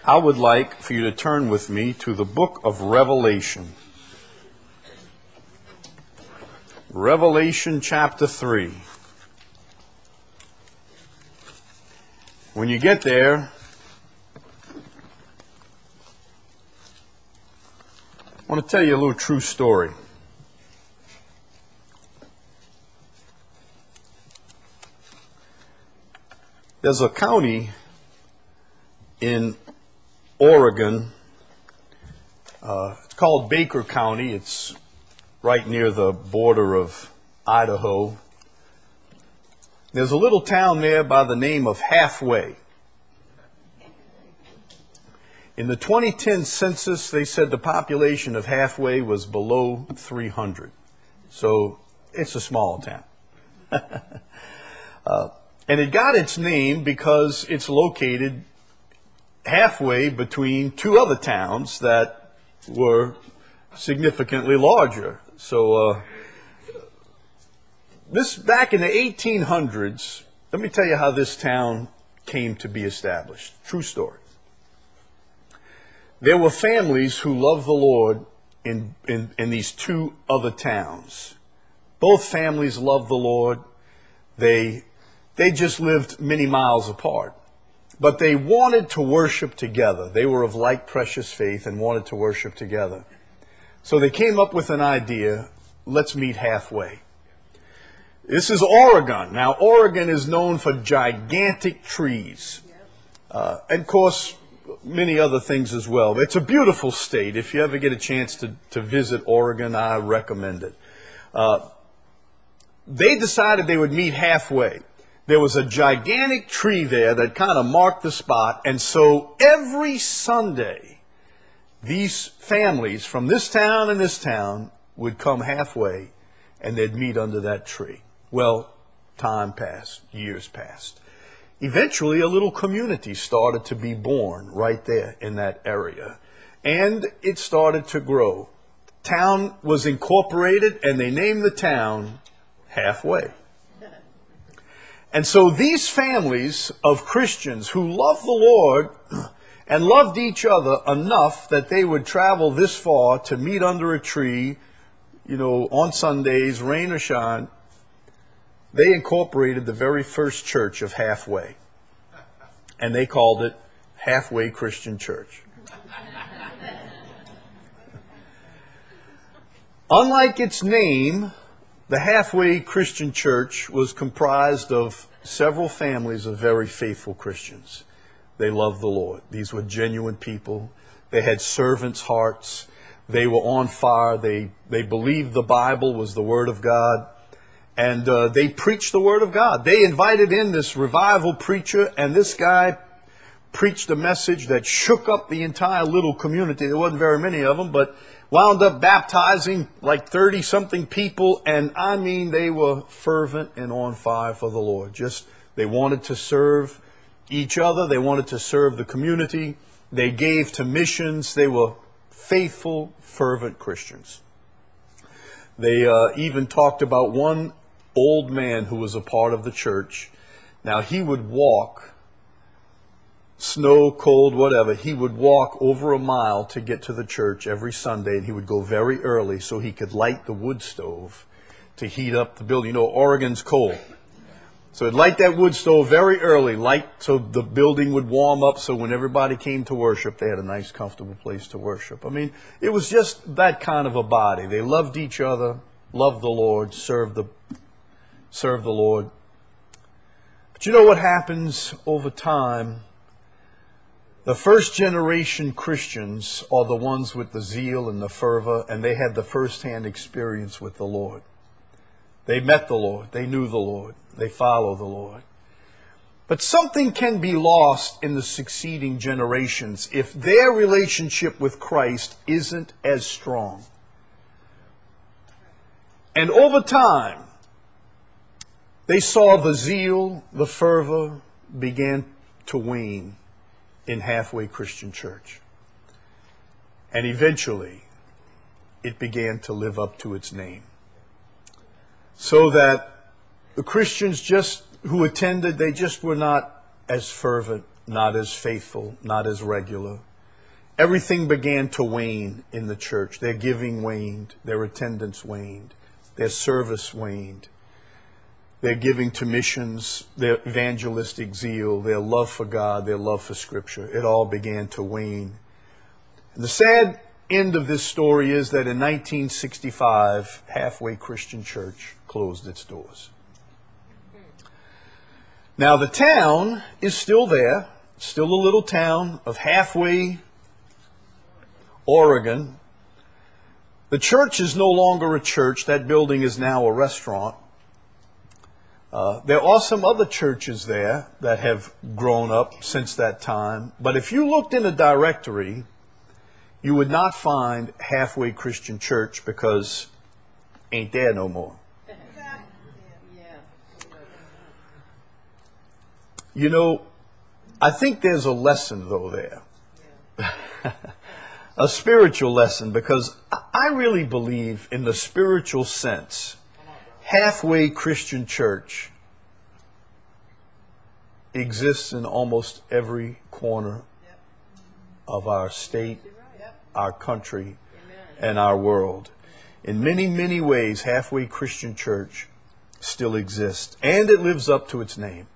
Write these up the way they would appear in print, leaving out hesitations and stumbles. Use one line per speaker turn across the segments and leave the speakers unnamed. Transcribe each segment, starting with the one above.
I would like for you to turn with me to the book of Revelation. Revelation chapter 3. When you get there, I want to tell you a little true story. There's a county in Oregon. It's called Baker County. It's right near the border of Idaho. There's a little town there by the name of Halfway. In the 2010 census, they said the population of Halfway was below 300. So it's a small town. And it got its name because it's located halfway between two other towns that were significantly larger. So this back in the 1800s, let me tell you how this town came to be established. True story. There were families who loved the Lord in these two other towns. Both families loved the Lord. They just lived many miles apart. But they wanted to worship together. They were of like precious faith and wanted to worship together. So they came up with an idea, let's meet halfway. This is Oregon. Now, Oregon is known for gigantic trees. And of course, many other things as well. It's a beautiful state. If you ever get a chance to visit Oregon, I recommend it. They decided they would meet halfway. There was a gigantic tree there that kind of marked the spot. And so every Sunday, these families from this town and this town would come halfway and they'd meet under that tree. Well, time passed, years passed. Eventually, a little community started to be born right there in that area. And it started to grow. The town was incorporated and they named the town Halfway. And so these families of Christians who loved the Lord and loved each other enough that they would travel this far to meet under a tree, on Sundays, rain or shine, they incorporated the very first church of Halfway. And they called it Halfway Christian Church. Unlike its name, the Halfway Christian Church was comprised of several families of very faithful Christians. They loved the Lord. These were genuine people. They had servants' hearts. They were on fire. They believed the Bible was the Word of God. And they preached the Word of God. They invited in this revival preacher, and this guy preached a message that shook up the entire little community. There wasn't very many of them, but wound up baptizing like 30-something people. And I mean, they were fervent and on fire for the Lord. They wanted to serve each other. They wanted to serve the community. They gave to missions. They were faithful, fervent Christians. They even talked about one old man who was a part of the church. Now, he would walk, snow, cold, whatever, he would walk over a mile to get to the church every Sunday, and he would go very early so he could light the wood stove to heat up the building. Oregon's cold. So he'd light that wood stove very early, so the building would warm up, so when everybody came to worship, they had a nice, comfortable place to worship. I mean, it was just that kind of a body. They loved each other, loved the Lord, served the Lord. But you know what happens over time? The first generation Christians are the ones with the zeal and the fervor, and they had the first-hand experience with the Lord. They met the Lord. They knew the Lord. They follow the Lord. But something can be lost in the succeeding generations if their relationship with Christ isn't as strong. And over time, they saw the zeal, the fervor began to wane in Halfway Christian Church. And eventually, it began to live up to its name. So that the Christians who attended, they just were not as fervent not as faithful, not as regular. Everything began to wane in the church. Their giving waned, their attendance waned, their service waned, their giving to missions, their evangelistic zeal, their love for God, their love for Scripture. It all began to wane. And the sad end of this story is that in 1965, Halfway Christian Church closed its doors. Now the town is still there, still a little town of Halfway, Oregon. The church is no longer a church. That building is now a restaurant. There are some other churches there that have grown up since that time. But if you looked in a directory, you would not find Halfway Christian Church because ain't there no more. You know, I think there's a lesson, though, there. A spiritual lesson, because I really believe in the spiritual sense, Halfway Christian Church exists in almost every corner of our state, our country, and our world. In many, many ways, Halfway Christian Church still exists, and it lives up to its name.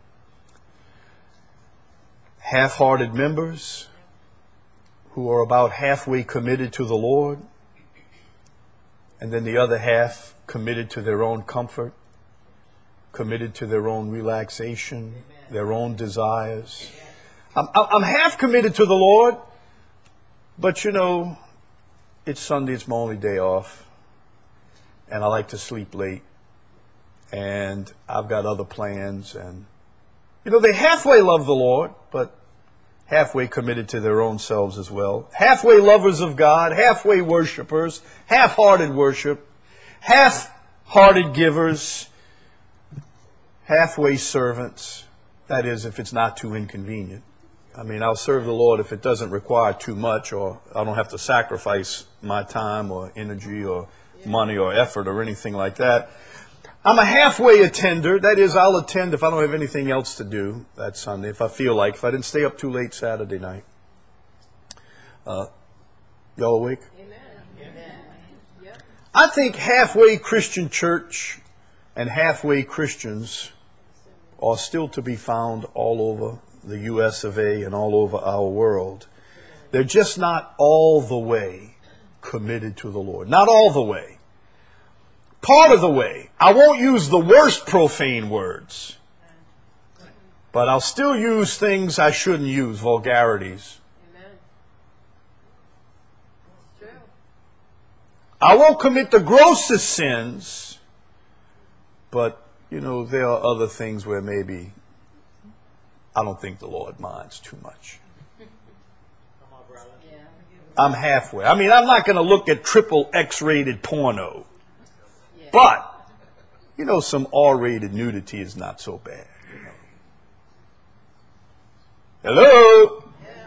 Half-hearted members who are about halfway committed to the Lord, and then the other half committed to their own comfort, committed to their own relaxation, their own desires. I'm half committed to the Lord, but you know, it's Sunday, it's my only day off, and I like to sleep late, and I've got other plans, and you know, they halfway love the Lord, but halfway committed to their own selves as well. Halfway lovers of God, halfway worshipers, half-hearted worship, half-hearted givers, halfway servants. That is, if it's not too inconvenient. I mean, I'll serve the Lord if it doesn't require too much, or I don't have to sacrifice my time or energy or money or effort or anything like that. I'm a halfway attender. That is, I'll attend if I don't have anything else to do that Sunday, if I feel like, if I didn't stay up too late Saturday night. Y'all awake? Amen. Yep. I think Halfway Christian Church and halfway Christians are still to be found all over the U.S. of A. and all over our world. They're just not all the way committed to the Lord. Not all the way. Part of the way. I won't use the worst profane words, but I'll still use things I shouldn't use, vulgarities. Amen. True. I won't commit the grossest sins, but, you know, there are other things where maybe I don't think the Lord minds too much. I'm halfway. I mean, I'm not going to look at triple X-rated porno. But, you know, some R-rated nudity is not so bad. You know. Hello?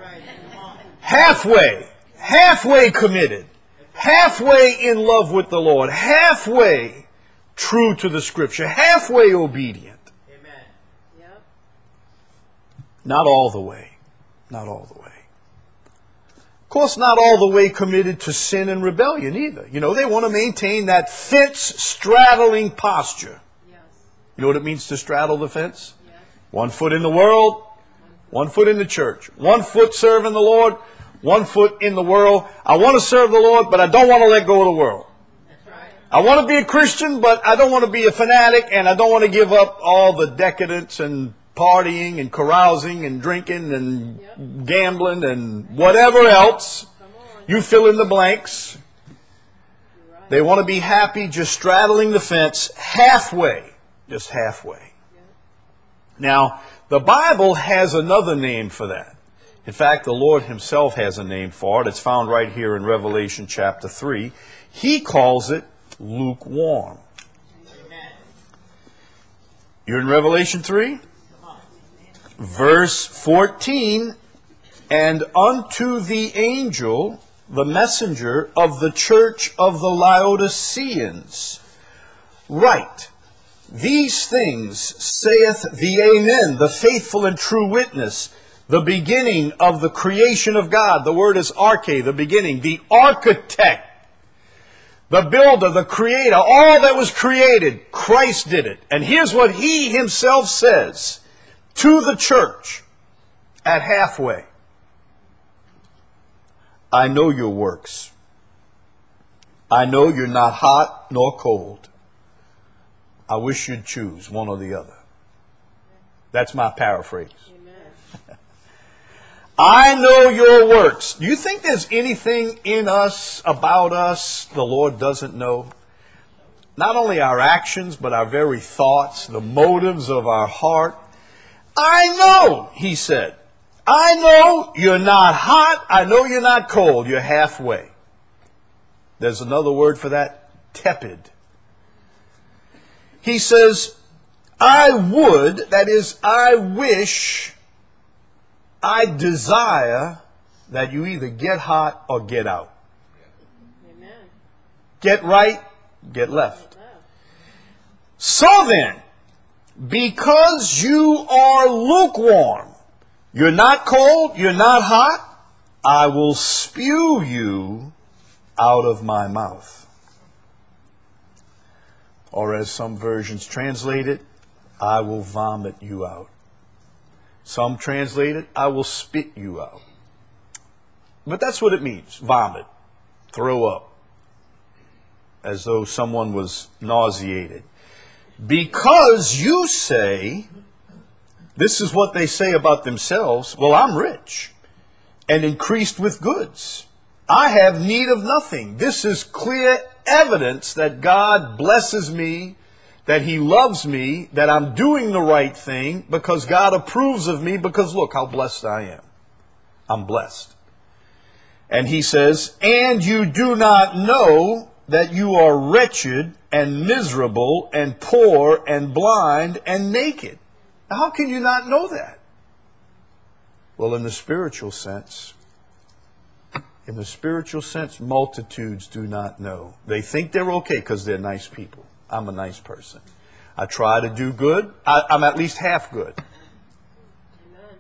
Halfway committed, halfway in love with the Lord, halfway true to the Scripture, halfway obedient. Amen. Yep. Not all the way. Not all the way. Of course, not all the way committed to sin and rebellion either. You know, they want to maintain that fence-straddling posture. Yes. You know what it means to straddle the fence? Yes. 1 foot in the world, 1 foot in the church. 1 foot serving the Lord, 1 foot in the world. I want to serve the Lord, but I don't want to let go of the world. That's right. I want to be a Christian, but I don't want to be a fanatic, and I don't want to give up all the decadence and partying and carousing and drinking and gambling and whatever else. You fill in the blanks. They want to be happy just straddling the fence halfway. Just halfway. Now, the Bible has another name for that. In fact, the Lord Himself has a name for it. It's found right here in Revelation chapter 3. He calls it lukewarm. You're in Revelation 3? Verse 14, and unto the angel, the messenger of the church of the Laodiceans, write, these things saith the Amen, the faithful and true witness, the beginning of the creation of God. The word is arche, the beginning, the architect, the builder, the creator, all that was created, Christ did it. And here's what he himself says to the church at halfway. I know your works. I know you're not hot nor cold. I wish you'd choose one or the other. That's my paraphrase. Amen. I know your works. Do you think there's anything in us, about us, the Lord doesn't know? Not only our actions, but our very thoughts, the motives of our heart. I know, he said. I know you're not hot. I know you're not cold. You're halfway. There's another word for that, tepid. He says, I would, that is, I wish, I desire that you either get hot or get out. Amen. Get right, get left. So then, because you are lukewarm, you're not cold, you're not hot, I will spew you out of my mouth. Or as some versions translate it, I will vomit you out. Some translate it, I will spit you out. But that's what it means, vomit, throw up, as though someone was nauseated. Because you say, this is what they say about themselves, well, I'm rich and increased with goods. I have need of nothing. This is clear evidence that God blesses me, that he loves me, that I'm doing the right thing because God approves of me because look how blessed I am. I'm blessed. And he says, and you do not know that you are wretched and miserable and poor and blind and naked. Now, how can you not know that? Well, in the spiritual sense, multitudes do not know. They think they're okay because they're nice people. I'm a nice person. I try to do good. I'm at least half good. Amen.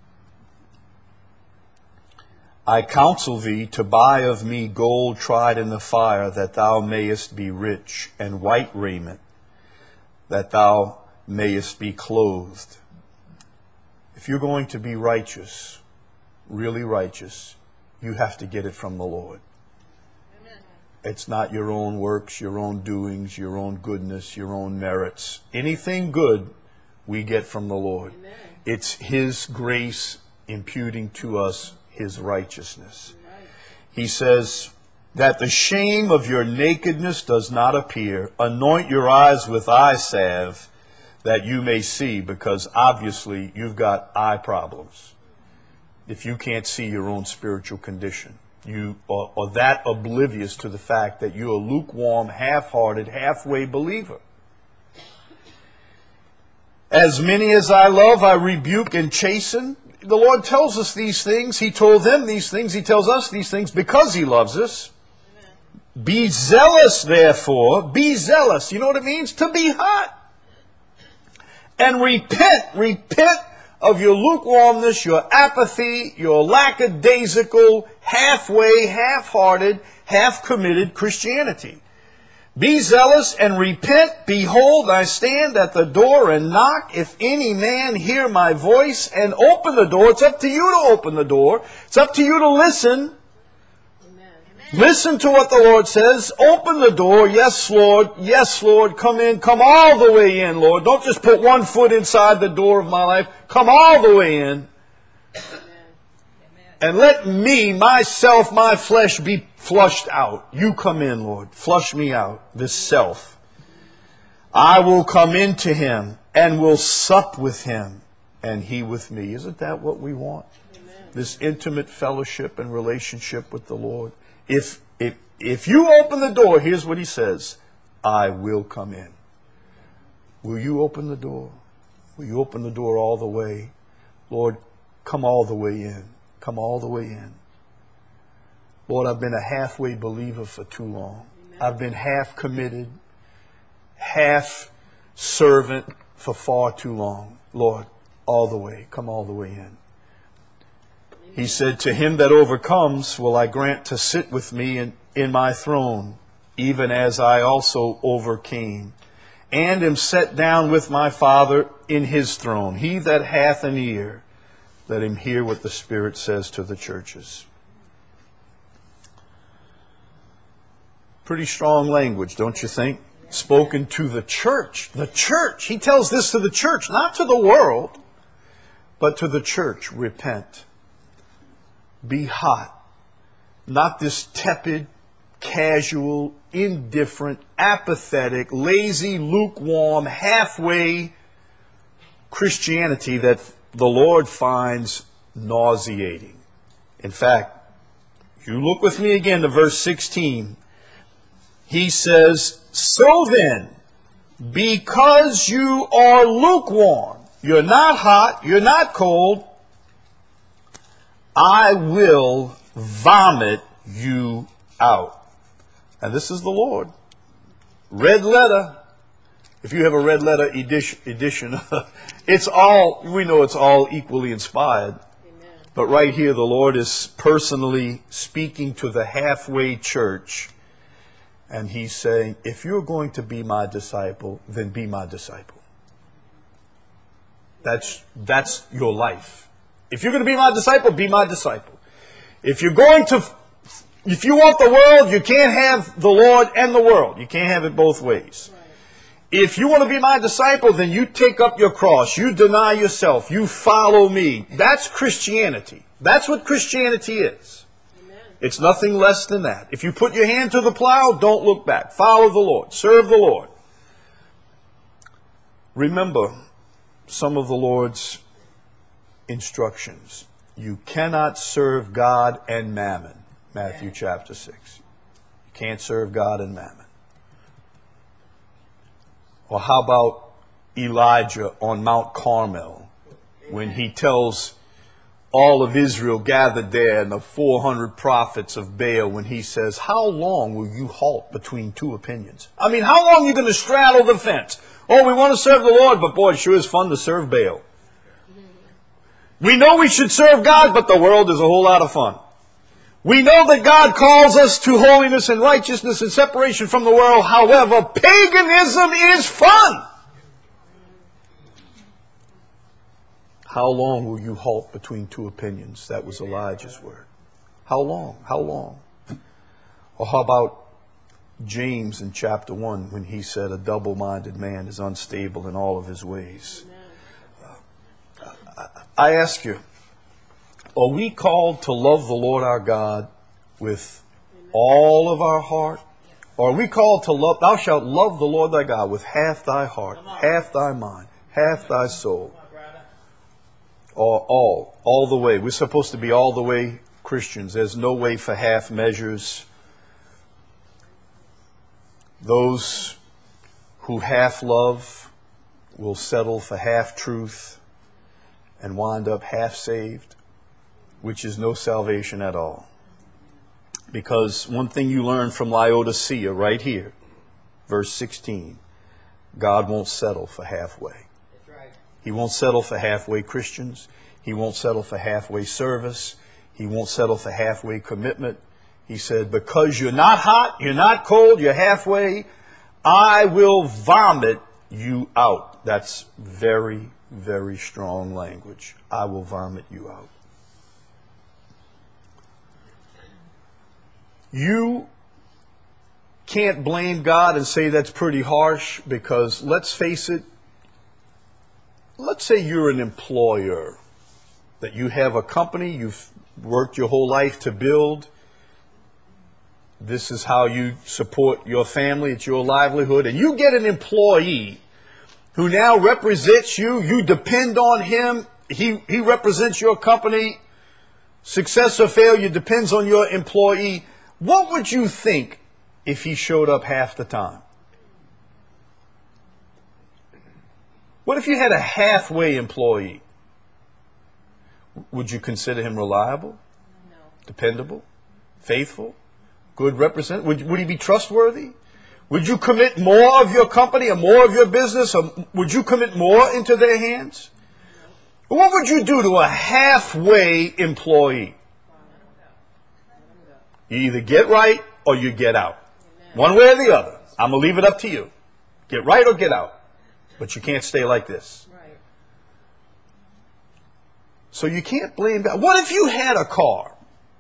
I counsel thee to buy of me gold tried in the fire, that thou mayest be rich, and white raiment, that thou mayest be clothed. If you're going to be righteous, really righteous, you have to get it from the Lord. Amen. It's not your own works, your own doings, your own goodness, your own merits. Anything good we get from the Lord. Amen. It's his grace imputing to us his righteousness. Right. He says that the shame of your nakedness does not appear. Anoint your eyes with eye salve that you may see, because obviously you've got eye problems. If you can't see your own spiritual condition, you are that oblivious to the fact that you're a lukewarm, half-hearted, halfway believer. As many as I love, I rebuke and chasten. The Lord tells us these things. He told them these things. He tells us these things because he loves us. Amen. Be zealous, therefore. Be zealous. You know what it means? To be hot. And repent. Repent of your lukewarmness, your apathy, your lackadaisical, halfway, half-hearted, half-committed Christianity. Be zealous and repent. Behold, I stand at the door and knock. If any man hear my voice and open the door, it's up to you to open the door. It's up to you to listen. Amen. Listen to what the Lord says. Open the door. Yes, Lord. Yes, Lord. Come in. Come all the way in, Lord. Don't just put one foot inside the door of my life. Come all the way in. Amen. And let me, myself, my flesh be flushed out. You come in, Lord. Flush me out, this self. I will come into him and will sup with him and he with me. Isn't that what we want? Amen. This intimate fellowship and relationship with the Lord. If you open the door, here's what he says. I will come in. Will you open the door? Will you open the door all the way? Lord, come all the way in. Come all the way in. Lord, I've been a halfway believer for too long. Amen. I've been half committed, half servant for far too long. Lord, all the way. Come all the way in. He said, to him that overcomes will I grant to sit with me in my throne, even as I also overcame, and am set down with my Father in his throne. He that hath an ear, let him hear what the Spirit says to the churches. Pretty strong language, don't you think? Spoken to the church. The church. He tells this to the church, not to the world, but to the church. Repent. Be hot. Not this tepid, casual, indifferent, apathetic, lazy, lukewarm, halfway Christianity that the Lord finds nauseating. In fact, you look with me again to verse 16. He says, so then, because you are lukewarm, you're not hot, you're not cold, I will vomit you out. And this is the Lord. Red letter. If you have a red letter edition, it's all, we know it's all equally inspired. Amen. But right here, the Lord is personally speaking to the halfway church. And he's saying, if you're going to be my disciple, then be my disciple. That's your life. If you're going to be my disciple, be my disciple. If you want the world, you can't have the Lord and the world. You can't have it both ways. Right. If you want to be my disciple, then you take up your cross. You deny yourself. You follow me. That's Christianity. That's what Christianity is. Amen. It's nothing less than that. If you put your hand to the plow, don't look back. Follow the Lord. Serve the Lord. Remember some of the Lord's instructions. You cannot serve God and mammon. Matthew chapter 6. You can't serve God and mammon. Or how about Elijah on Mount Carmel when he tells all of Israel gathered there and the 400 prophets of Baal when he says, how long will you halt between two opinions? I mean, how long are you going to straddle the fence? Oh, we want to serve the Lord, but boy, it sure is fun to serve Baal. We know we should serve God, but the world is a whole lot of fun. We know that God calls us to holiness and righteousness and separation from the world. However, paganism is fun. How long will you halt between two opinions? That was Elijah's word. How long? How long? Or how about James in chapter 1 when he said a double-minded man is unstable in all of his ways? I ask you, are we called to love the Lord our God with all of our heart? Or are we called to love, thou shalt love the Lord thy God with half thy heart, half thy mind, half thy soul? Or all the way. We're supposed to be all the way Christians. There's no way for half measures. Those who half love will settle for half truth and wind up half saved, which is no salvation at all. Because one thing you learn from Laodicea right here, verse 16, God won't settle for halfway. That's right. He won't settle for halfway Christians. He won't settle for halfway service. He won't settle for halfway commitment. He said, because you're not hot, you're not cold, you're halfway, I will vomit you out. That's very, very strong language. I will vomit you out. You can't blame God and say that's pretty harsh because, let's face it, let's say you're an employer, that you have a company you've worked your whole life to build. This is how you support your family. It's your livelihood. And you get an employee who now represents you. You depend on him. He represents your company. Success or failure depends on your employee. What would you think if he showed up half the time? What if you had a halfway employee? Would you consider him reliable? No. Dependable? Faithful? Good representative? Would he be trustworthy? Would you commit more of your company or more of your business? Or would you commit more into their hands? What would you do to a halfway employee? You either get right or you get out. One way or the other. I'm going to leave it up to you. Get right or get out. But you can't stay like this. So you can't blame God. What if you had a car?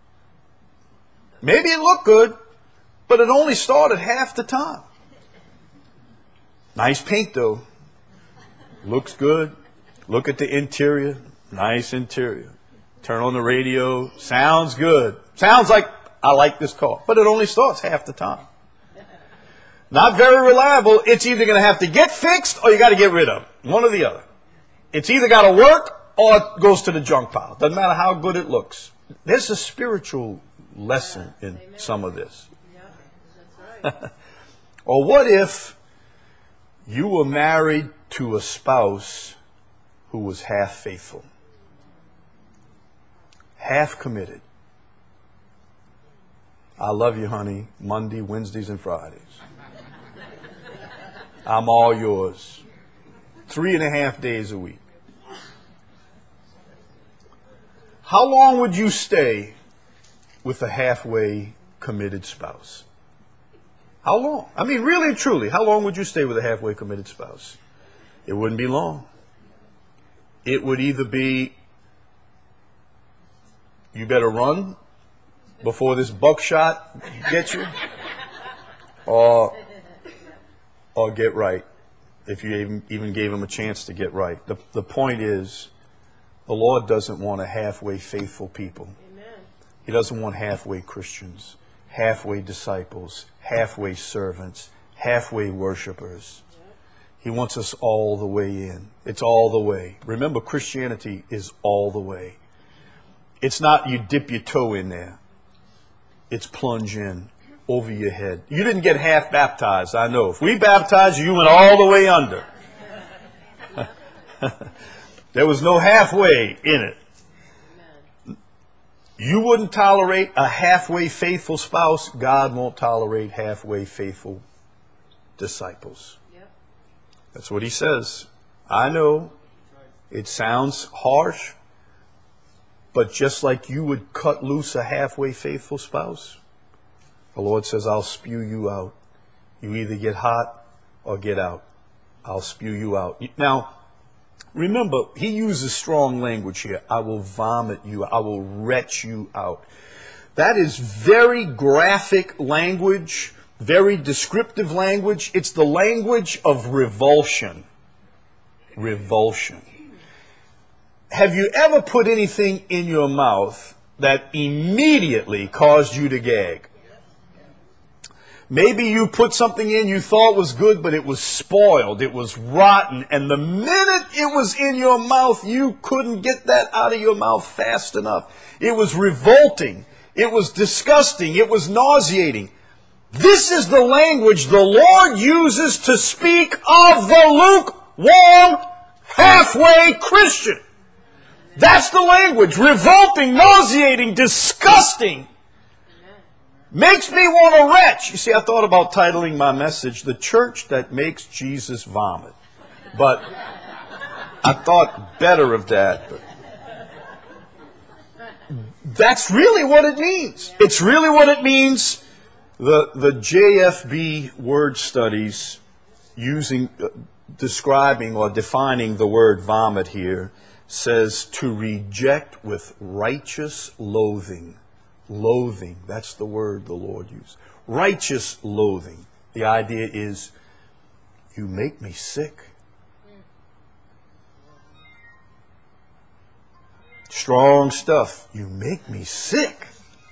Maybe it looked good, but it only started half the time. Nice paint though. Looks good. Look at the interior. Nice interior. Turn on the radio. Sounds good. Sounds like I like this car. But it only starts half the time. Not very reliable. It's either going to have to get fixed or you got to get rid of it. One or the other. It's either got to work or it goes to the junk pile. Doesn't matter how good it looks. There's a spiritual lesson in some of this. Or what if you were married to a spouse who was half faithful, half committed? I love you, honey, Monday, Wednesdays, and Fridays. I'm all yours. 3.5 days a week. How long would you stay with a halfway committed spouse? How long? I mean, really and truly, how long would you stay with a halfway committed spouse? It wouldn't be long. It would either be, you better run before this buckshot gets you, or get right, if you even gave him a chance to get right. The point is, the Lord doesn't want a halfway faithful people. Amen. He doesn't want halfway Christians, halfway disciples, halfway servants, halfway worshipers. He wants us all the way in. It's all the way. Remember, Christianity is all the way. It's not you dip your toe in there. It's plunge in over your head. You didn't get half baptized, I know. If we baptized you, you went all the way under. There was no halfway in it. You wouldn't tolerate a halfway faithful spouse. God won't tolerate halfway faithful disciples. That's what he says. I know it sounds harsh, but just like you would cut loose a halfway faithful spouse, the Lord says, I'll spew you out. You either get hot or get out. I'll spew you out. Now, remember, he uses strong language here. I will vomit you. I will retch you out. That is very graphic language, very descriptive language. It's the language of revulsion. Revulsion. Have you ever put anything in your mouth that immediately caused you to gag? Maybe you put something in you thought was good, but it was spoiled, it was rotten, and the minute it was in your mouth, you couldn't get that out of your mouth fast enough. It was revolting, it was disgusting, it was nauseating. This is the language the Lord uses to speak of the lukewarm, halfway Christian. That's the language. Revolting, nauseating, disgusting. Makes me want to retch. You see, I thought about titling my message, The Church That Makes Jesus Vomit. But I thought better of that. But that's really what it means. It's really what it means. The JFB word studies describing or defining the word vomit here says to reject with righteous loathing. Loathing, that's the word the Lord used. Righteous loathing. The idea is, you make me sick. Strong stuff. You make me sick.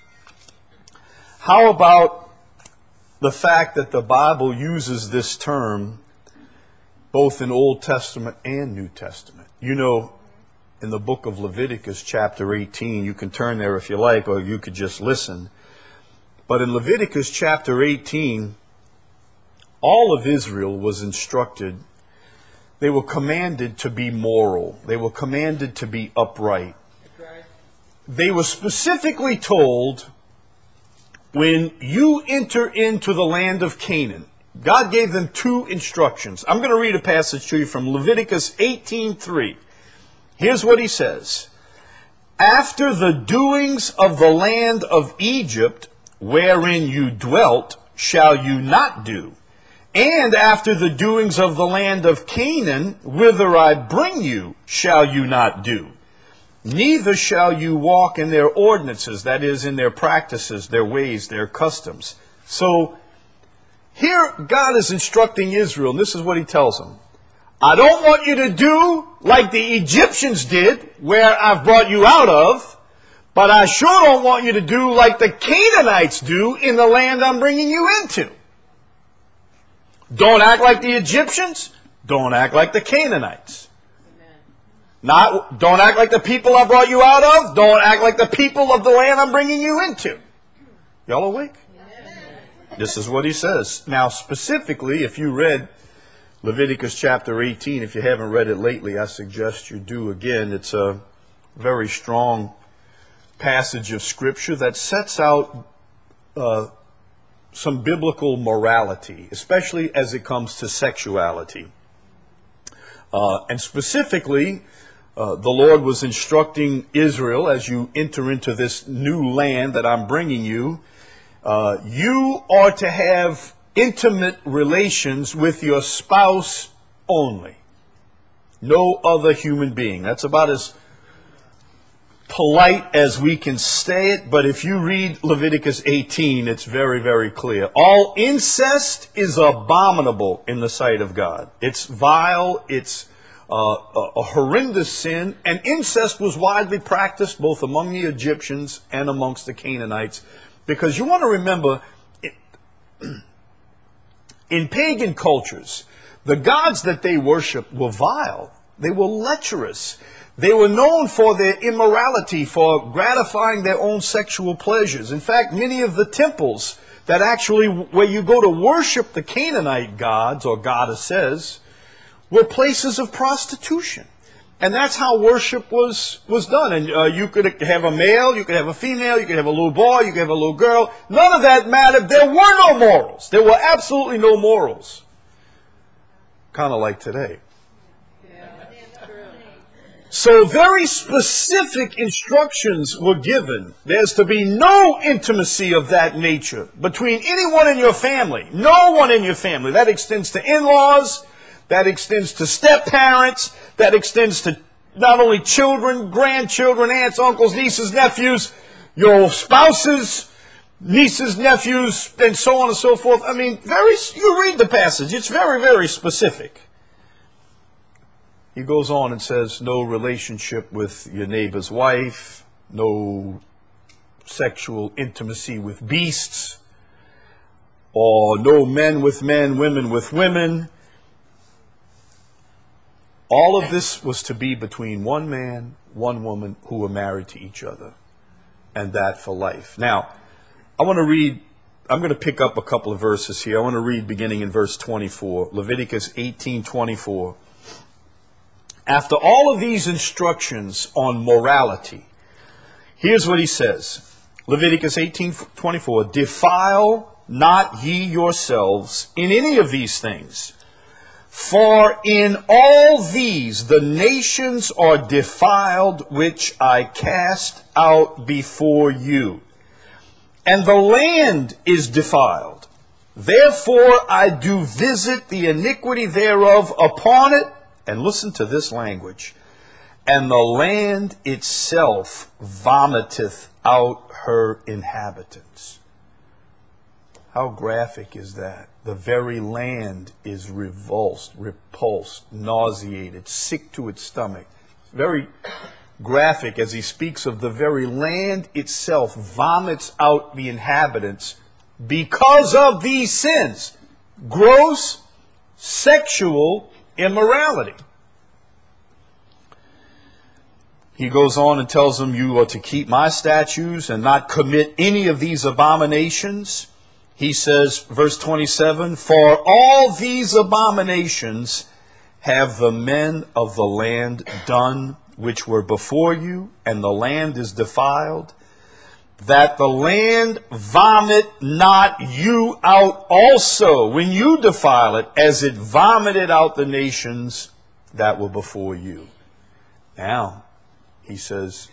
How about the fact that the Bible uses this term both in Old Testament and New Testament? You know, in the book of Leviticus chapter 18, you can turn there if you like, or you could just listen. But in Leviticus chapter 18, all of Israel was instructed. They were commanded to be moral. They were commanded to be upright. They were specifically told, when you enter into the land of Canaan, God gave them two instructions. I'm going to read a passage to you from Leviticus 18:3. Here's what he says. After the doings of the land of Egypt, wherein you dwelt, shall you not do. And after the doings of the land of Canaan, whither I bring you, shall you not do. Neither shall you walk in their ordinances, that is, in their practices, their ways, their customs. So here God is instructing Israel, and this is what he tells them. I don't want you to do like the Egyptians did, where I've brought you out of, but I sure don't want you to do like the Canaanites do in the land I'm bringing you into. Don't act like the Egyptians. Don't act like the Canaanites. Don't act like the people I brought you out of. Don't act like the people of the land I'm bringing you into. Y'all awake? This is what he says. Now, specifically, if you read Leviticus chapter 18, if you haven't read it lately, I suggest you do again. It's a very strong passage of Scripture that sets out some biblical morality, especially as it comes to sexuality. And specifically, the Lord was instructing Israel, as you enter into this new land that I'm bringing you, you are to have intimate relations with your spouse only. No other human being. That's about as polite as we can say it, but if you read Leviticus 18, it's very, very clear. All incest is abominable in the sight of God. It's vile, it's a horrendous sin, and incest was widely practiced both among the Egyptians and amongst the Canaanites, because you want to remember, in pagan cultures, the gods that they worshiped were vile. They were lecherous. They were known for their immorality, for gratifying their own sexual pleasures. In fact, many of the temples that actually, where you go to worship the Canaanite gods or goddesses, were places of prostitution. And that's how worship was done. And you could have a male, you could have a female, you could have a little boy, you could have a little girl. None of that mattered. There were no morals. There were absolutely no morals. Kind of like today. So very specific instructions were given. There's to be no intimacy of that nature between anyone in your family. No one in your family. That extends to in-laws. That extends to step-parents. That extends to not only children, grandchildren, aunts, uncles, nieces, nephews, your spouses, nieces, nephews, and so on and so forth. I mean, you read the passage. It's very, very specific. He goes on and says, no relationship with your neighbor's wife, no sexual intimacy with beasts, or no men with men, women with women. All of this was to be between one man, one woman who were married to each other, and that for life. Now, I'm going to pick up a couple of verses here. I want to read beginning in verse 24, Leviticus 18:24. After all of these instructions on morality, here's what he says. Leviticus 18:24, defile not ye yourselves in any of these things, for in all these the nations are defiled which I cast out before you, and the land is defiled. Therefore I do visit the iniquity thereof upon it. And listen to this language. And the land itself vomiteth out her inhabitants. How graphic is that? The very land is repulsed, nauseated, sick to its stomach. Very graphic as he speaks of the very land itself vomits out the inhabitants because of these sins. Gross sexual immorality. He goes on and tells them, you are to keep my statutes and not commit any of these abominations. He says, verse 27, for all these abominations have the men of the land done which were before you, and the land is defiled, that the land vomit not you out also when you defile it, as it vomited out the nations that were before you. Now, he says,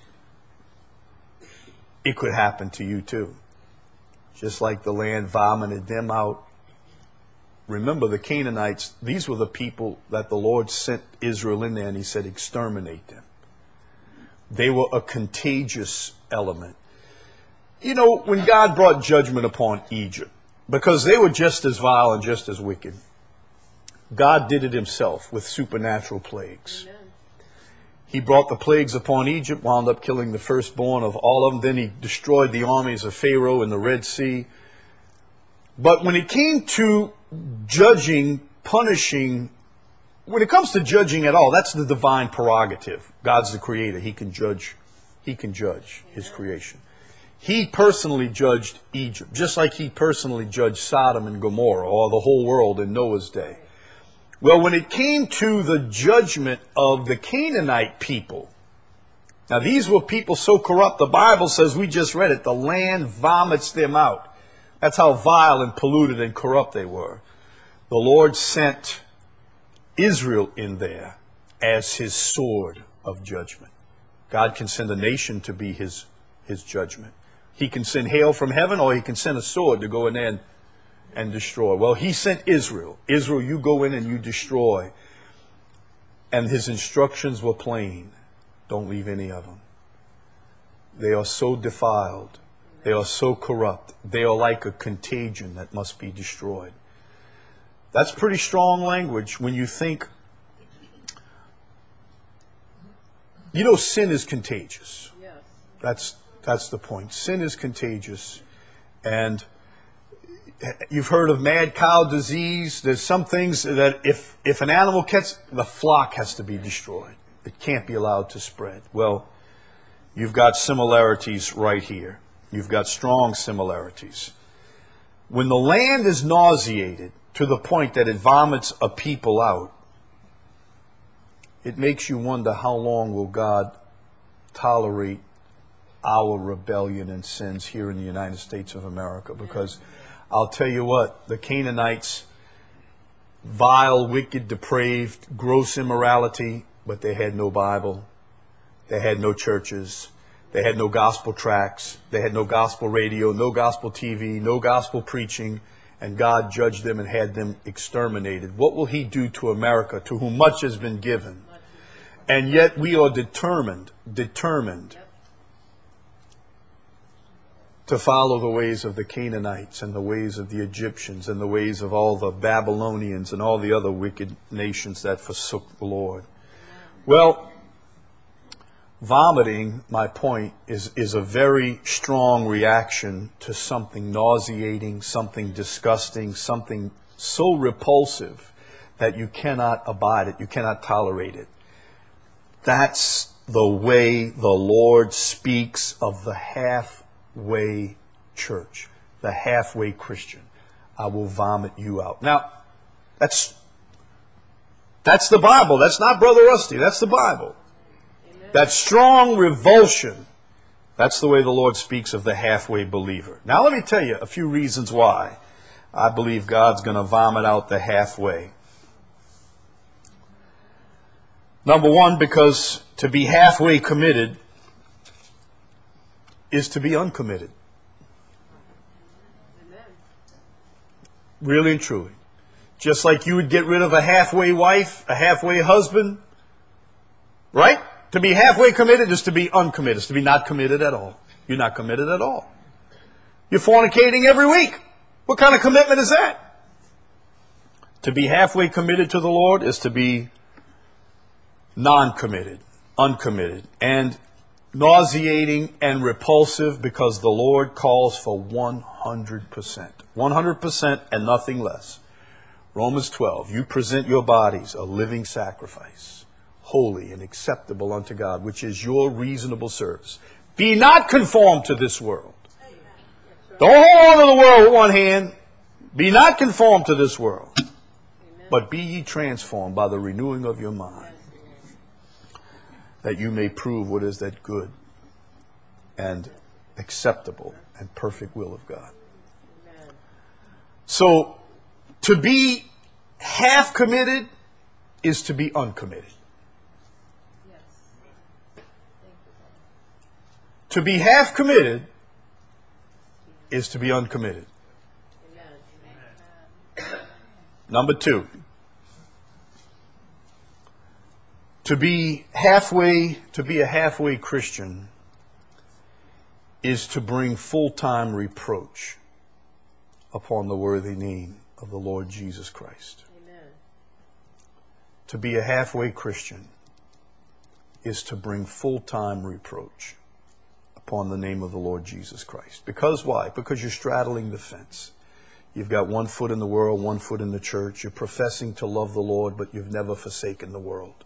it could happen to you too. Just like the land vomited them out. Remember, the Canaanites, these were the people that the Lord sent Israel in there, and he said, exterminate them. They were a contagious element. You know, when God brought judgment upon Egypt, because they were just as vile and just as wicked, God did it himself with supernatural plagues. Amen. He brought the plagues upon Egypt, wound up killing the firstborn of all of them. Then he destroyed the armies of Pharaoh in the Red Sea. But when it came to judging, punishing, when it comes to judging at all, that's the divine prerogative. God's the creator. He can judge his creation. He personally judged Egypt, just like he personally judged Sodom and Gomorrah, or the whole world in Noah's day. Well, when it came to the judgment of the Canaanite people, now these were people so corrupt, the Bible says, we just read it, the land vomits them out. That's how vile and polluted and corrupt they were. The Lord sent Israel in there as his sword of judgment. God can send a nation to be his judgment. He can send hail from heaven, or he can send a sword to go in there and destroy. Well, he sent Israel. Israel, you go in and you destroy. And his instructions were plain. Don't leave any of them. They are so defiled. They are so corrupt. They are like a contagion that must be destroyed. That's pretty strong language when you think, you know, sin is contagious. Yes. That's the point. Sin is contagious. And you've heard of mad cow disease. There's some things that if an animal gets, the flock has to be destroyed. It can't be allowed to spread. Well, you've got similarities right here. You've got strong similarities. When the land is nauseated to the point that it vomits a people out, it makes you wonder, how long will God tolerate our rebellion and sins here in the United States of America? Because I'll tell you what, the Canaanites, vile, wicked, depraved, gross immorality, but they had no Bible. They had no churches. They had no gospel tracts. They had no gospel radio, no gospel TV, no gospel preaching. And God judged them and had them exterminated. What will he do to America, to whom much has been given? And yet we are determined to follow the ways of the Canaanites and the ways of the Egyptians and the ways of all the Babylonians and all the other wicked nations that forsook the Lord. Well, vomiting, my point, is a very strong reaction to something nauseating, something disgusting, something so repulsive that you cannot abide it, you cannot tolerate it. That's the way the Lord speaks of the halfway church, the halfway Christian. I will vomit you out. Now, that's the Bible. That's not Brother Rusty. That's the Bible. Amen. That strong revulsion, that's the way the Lord speaks of the halfway believer. Now, let me tell you a few reasons why I believe God's going to vomit out the halfway. Number one, because to be halfway committed is to be uncommitted. Amen. Really and truly. Just like you would get rid of a halfway wife, a halfway husband, right? To be halfway committed is to be uncommitted, is to be not committed at all. You're not committed at all. You're fornicating every week. What kind of commitment is that? To be halfway committed to the Lord is to be non-committed, uncommitted, and nauseating and repulsive, because the Lord calls for 100%. 100% and nothing less. Romans 12, you present your bodies a living sacrifice, holy and acceptable unto God, which is your reasonable service. Be not conformed to this world. Don't hold on to the world with one hand. Be not conformed to this world, but be ye transformed by the renewing of your mind, that you may prove what is that good and acceptable and perfect will of God. So, to be half committed is to be uncommitted. To be half committed is to be uncommitted. Number two, to be a halfway Christian is to bring full-time reproach upon the worthy name of the Lord Jesus Christ. Amen. To be a halfway Christian is to bring full-time reproach upon the name of the Lord Jesus Christ. Because why? Because you're straddling the fence. You've got one foot in the world, one foot in the church. You're professing to love the Lord, but you've never forsaken the world.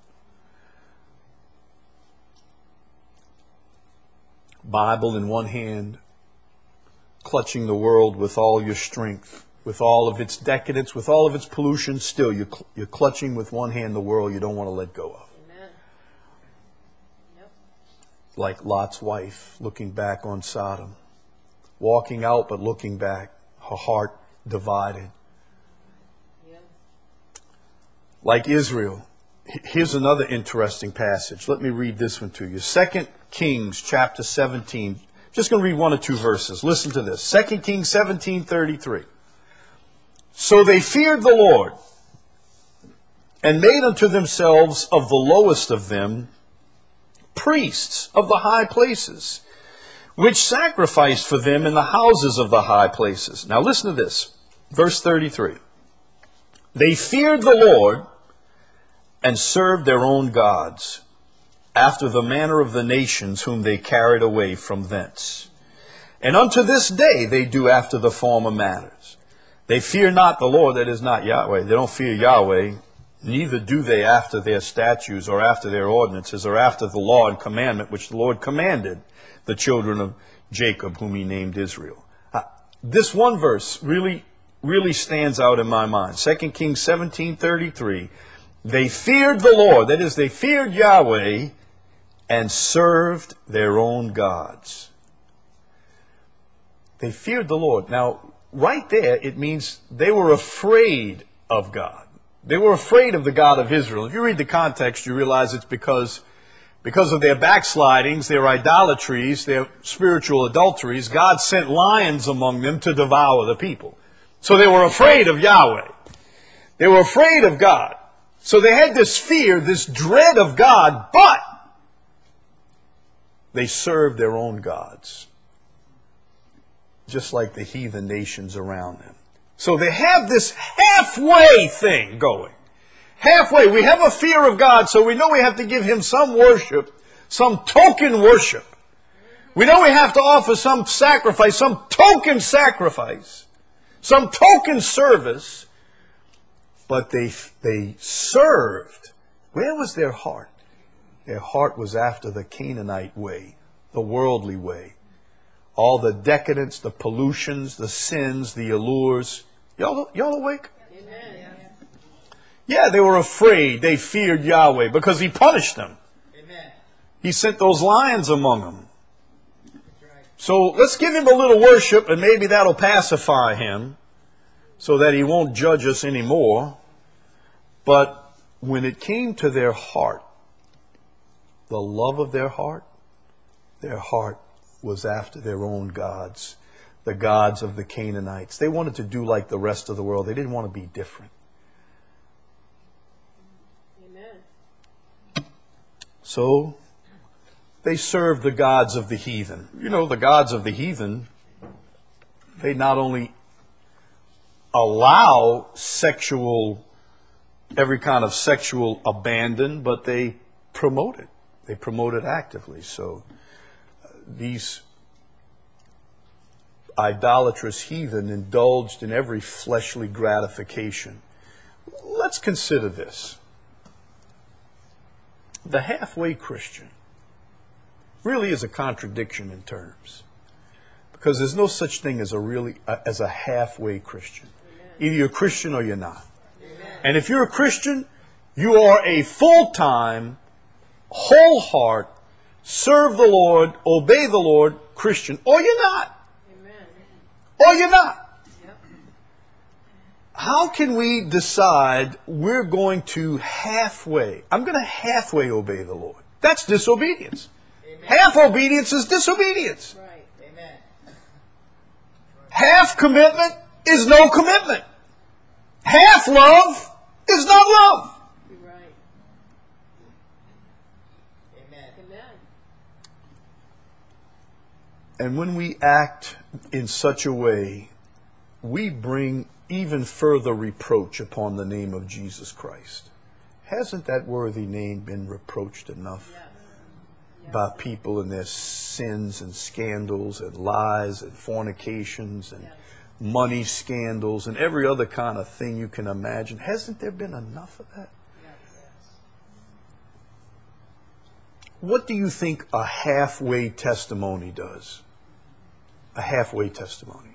Bible in one hand, clutching the world with all your strength, with all of its decadence, with all of its pollution. Still, you're clutching with one hand the world you don't want to let go of. Amen. Yep. Like Lot's wife looking back on Sodom, walking out but looking back, her heart divided. Yeah. Like Israel. Here's another interesting passage. Let me read this one to you. 2 Kings chapter 17. Just going to read one or two verses. Listen to this. 2 Kings 17:33. So they feared the Lord and made unto themselves of the lowest of them priests of the high places, which sacrificed for them in the houses of the high places. Now listen to this. Verse 33. They feared the Lord and served their own gods, after the manner of the nations whom they carried away from thence. And unto this day they do after the former manners. They fear not the Lord, that is not Yahweh. They don't fear Yahweh, neither do they after their statutes or after their ordinances or after the law and commandment which the Lord commanded the children of Jacob, whom he named Israel. This one verse really stands out in my mind. 2 Kings 17:33. They feared the Lord, that is, they feared Yahweh, and served their own gods. They feared the Lord. Now, right there, it means they were afraid of God. They were afraid of the God of Israel. If you read the context, you realize it's because of their backslidings, their idolatries, their spiritual adulteries. God sent lions among them to devour the people. So they were afraid of Yahweh. They were afraid of God. So they had this fear, this dread of God, but they served their own gods, just like the heathen nations around them. So they have this halfway thing going. Halfway. We have a fear of God, so we know we have to give him some worship, some token worship. We know we have to offer some sacrifice, some token sacrifice, some token service. But they served. Where was their heart? Their heart was after the Canaanite way, the worldly way. All the decadence, the pollutions, the sins, the allures. Y'all awake? Amen. Yeah, they were afraid. They feared Yahweh because he punished them. Amen. He sent those lions among them. So let's give him a little worship and maybe that'll pacify him, so that he won't judge us anymore. But when it came to their heart, the love of their heart was after their own gods, the gods of the Canaanites. They wanted to do like the rest of the world. They didn't want to be different. Amen. So they served the gods of the heathen. You know, the gods of the heathen, they not only allow every kind of sexual abandon, but they promote it. They promote it actively. So these idolatrous heathen indulged in every fleshly gratification. Let's consider this. The halfway Christian really is a contradiction in terms, because there's no such thing as a halfway Christian. Either you're a Christian or you're not. Amen. And if you're a Christian, you are a full-time, whole heart, serve the Lord, obey the Lord Christian, or you're not. Amen. Or you're not. Yep. How can we decide we're going to I'm going to halfway obey the Lord? That's disobedience. Half obedience is disobedience.
Right. Amen.
Half commitment is no commitment. Half love is not love.
You're right. Amen. Amen.
And when we act in such a way, we bring even further reproach upon the name of Jesus Christ. Hasn't that worthy name been reproached enough by people in their sins and scandals and lies and fornications and money scandals and every other kind of thing you can imagine? Hasn't there been enough of that? What do you think a halfway testimony does? A halfway testimony.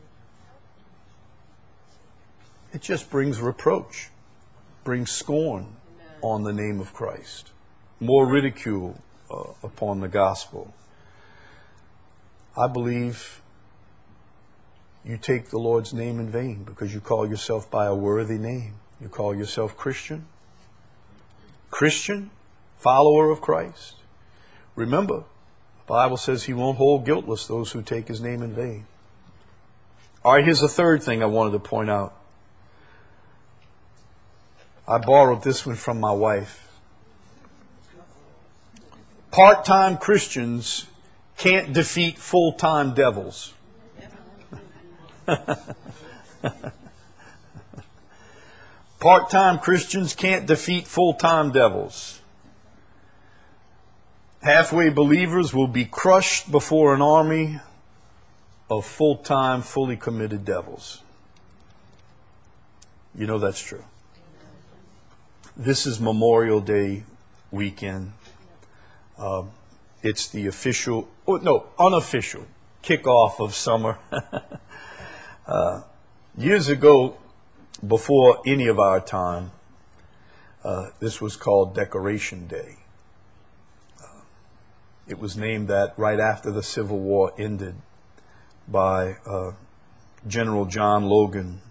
It just brings reproach, brings scorn on the name of Christ, more ridicule upon the gospel. I believe you take the Lord's name in vain because you call yourself by a worthy name. You call yourself Christian, follower of Christ. Remember, the Bible says he won't hold guiltless those who take his name in vain. All right, here's a third thing I wanted to point out. I borrowed this one from my wife. Part-time Christians can't defeat full-time devils. Part-time Christians can't defeat full-time devils. Halfway believers will be crushed before an army of full-time, fully committed devils. You know that's true. This is Memorial Day weekend. It's the unofficial kickoff of summer. Years ago, before any of our time, this was called Decoration Day. It was named that right after the Civil War ended by General John Logan.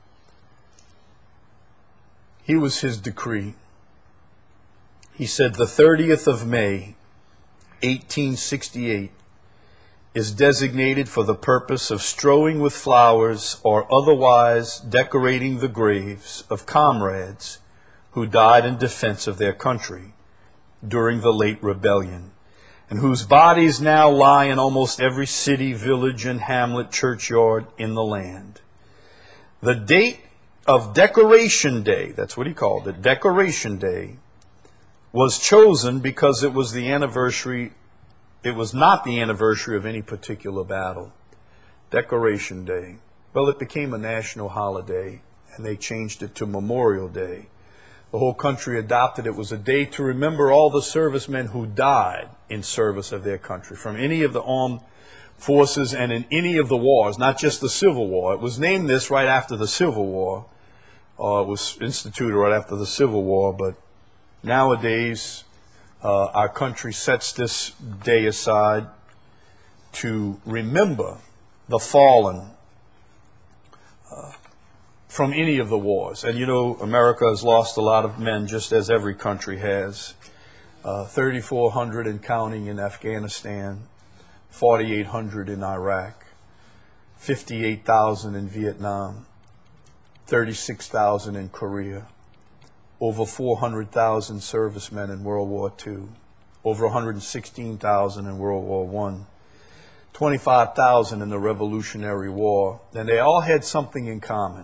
Here was his decree. He said, the 30th of May, 1868, is designated for the purpose of strewing with flowers or otherwise decorating the graves of comrades who died in defense of their country during the late rebellion, and whose bodies now lie in almost every city, village, and hamlet churchyard in the land. The date of Decoration Day, that's what he called it, Decoration Day, was chosen because it was the anniversary, it was not the anniversary of any particular battle. Decoration Day. Well, it became a national holiday, and they changed it to Memorial Day. The whole country adopted it. It was a day to remember all the servicemen who died in service of their country, from any of the armed forces and in any of the wars, not just the Civil War. It was named this right after the Civil War. It was instituted right after the Civil War, but nowadays our country sets this day aside to remember the fallen from any of the wars. And you know, America has lost a lot of men, just as every country has. 3,400 and counting in Afghanistan, 4,800 in Iraq, 58,000 in Vietnam, 36,000 in Korea, over 400,000 servicemen in World War II, over 116,000 in World War I, 25,000 in the Revolutionary War. And they all had something in common.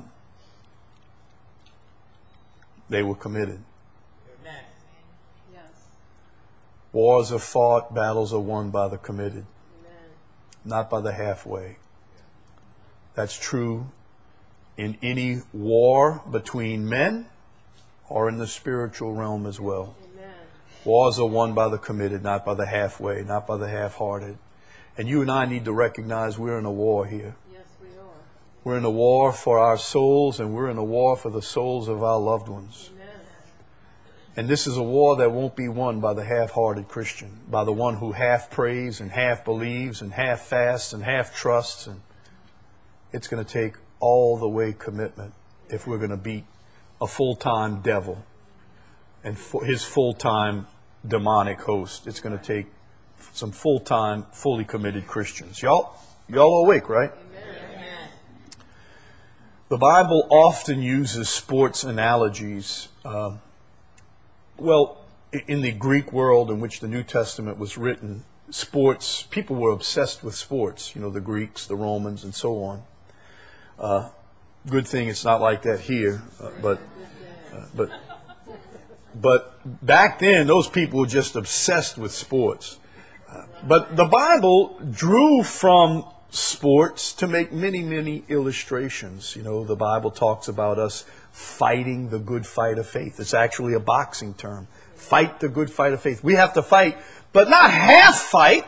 They were committed.
Amen. Yes.
Wars are fought, battles are won by the committed,
Amen.
not by the halfway. That's true in any war between men or in the spiritual realm as well.
Amen.
Wars are won by the committed, not by the halfway, not by the half-hearted. And you and I need to recognize we're in a war here.
Yes, we are.
We're in a war for our souls, and we're in a war for the souls of our loved ones.
Amen.
And this is a war that won't be won by the half-hearted Christian, by the one who half prays and half believes and half fasts and half trusts. And it's going to take all the way commitment if we're going to beat a full-time devil and his full-time demonic host. It's going to take some full-time, fully committed Christians. Y'all awake, right?
Amen.
The Bible often uses sports analogies. In the Greek world in which the New Testament was written, sports, people were obsessed with sports, the Greeks, the Romans, and so on. Good thing it's not like that here, but back then, those people were just obsessed with sports. But the Bible drew from sports to make many, many illustrations. The Bible talks about us fighting the good fight of faith. It's actually a boxing term. Fight the good fight of faith. We have to fight, but not half fight.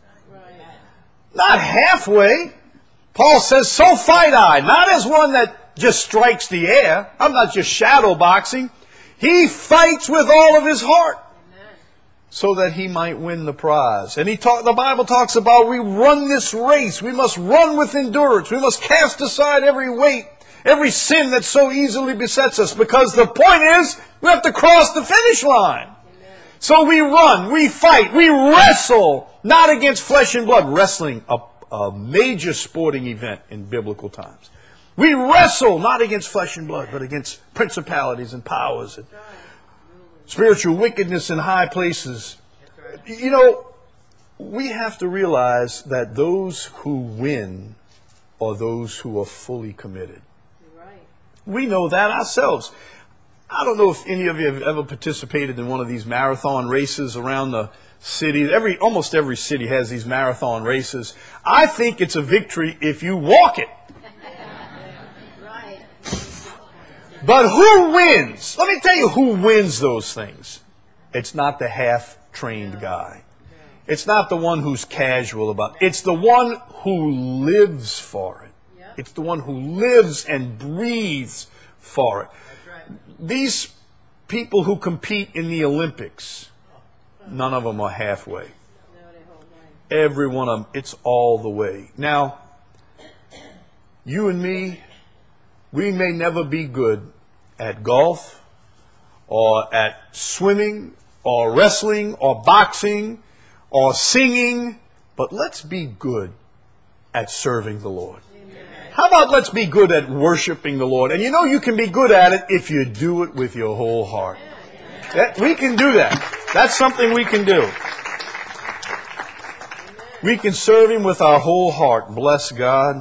Not halfway. Paul says, so fight I. Not as one that just strikes the air. I'm not just shadow boxing. He fights with all of his heart so that he might win the prize. And the Bible talks about we run this race. We must run with endurance. We must cast aside every weight, every sin that so easily besets us. Because the point is, we have to cross the finish line. So we run, we fight, we wrestle, not against flesh and blood. Wrestling, a major sporting event in biblical times. We wrestle not against flesh and blood, but against principalities and powers and spiritual wickedness in high places. We have to realize that those who win are those who are fully committed. We know that ourselves. I don't know if any of you have ever participated in one of these marathon races around the city. Almost every city has these marathon races. I think it's a victory if you walk it. But who wins? Let me tell you who wins those things. It's not the half-trained guy. It's not the one who's casual about it. It's the one who lives for it. It's the one who lives and breathes for it. These people who compete in the Olympics, none of them are halfway. Every one of them, it's all the way. Now, you and me, we may never be good at golf or at swimming or wrestling or boxing or singing, but let's be good at serving the Lord. How about let's be good at worshiping the Lord? And you can be good at it if you do it with your whole heart. We can do that. That's something we can do. We can serve Him with our whole heart. Bless God.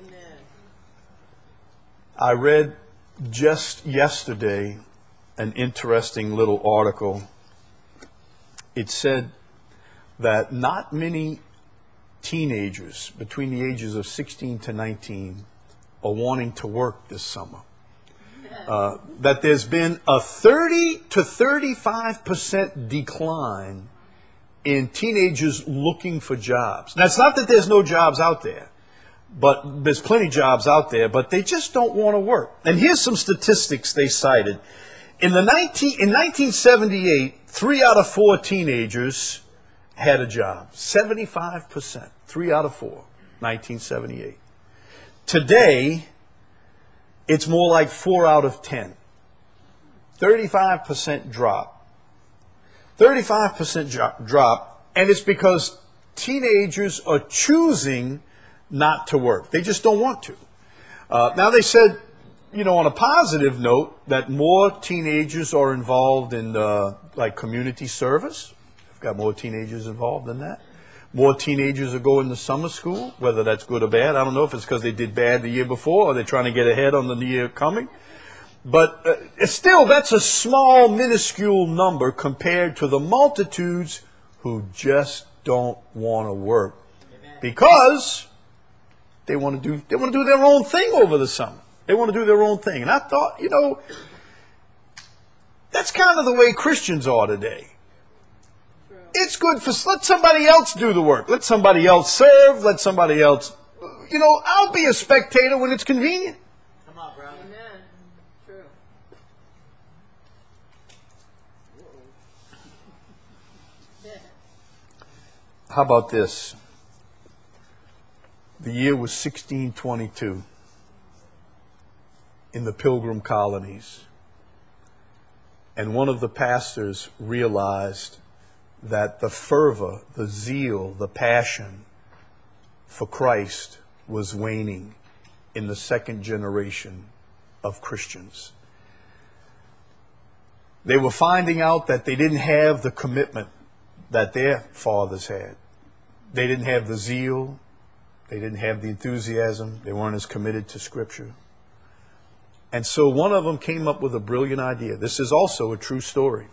I read just yesterday an interesting little article. It said that not many teenagers between the ages of 16 to 19 are wanting to work this summer. That there's been a 30 to 35% decline in teenagers looking for jobs. Now, it's not that there's no jobs out there, but there's plenty of jobs out there, but they just don't want to work. And here's some statistics they cited. In 1978, 3 out of 4 teenagers had a job. 75%. 3 out of 4. 1978. Today, it's more like 4 out of 10. 35% drop. 35% drop, and it's because teenagers are choosing not to work. They just don't want to. Now they said, on a positive note, that more teenagers are involved in community service. We've got more teenagers involved in that. More teenagers are going to summer school, whether that's good or bad. I don't know if it's because they did bad the year before or they're trying to get ahead on the year coming. But still, that's a small, minuscule number compared to the multitudes who just don't want to work because they want to do their own thing over the summer. They want to do their own thing. And I thought, that's kind of the way Christians are today. It's good let somebody else do the work. Let somebody else serve. Let somebody else, I'll be a spectator when it's convenient.
Come on, bro. Amen. True.
How about this? The year was 1622 in the Pilgrim colonies. And one of the pastors realized that the fervor, the zeal, the passion for Christ was waning in the second generation of Christians. They were finding out that they didn't have the commitment that their fathers had. They didn't have the zeal. They didn't have the enthusiasm. They weren't as committed to Scripture. And so one of them came up with a brilliant idea. This is also a true story.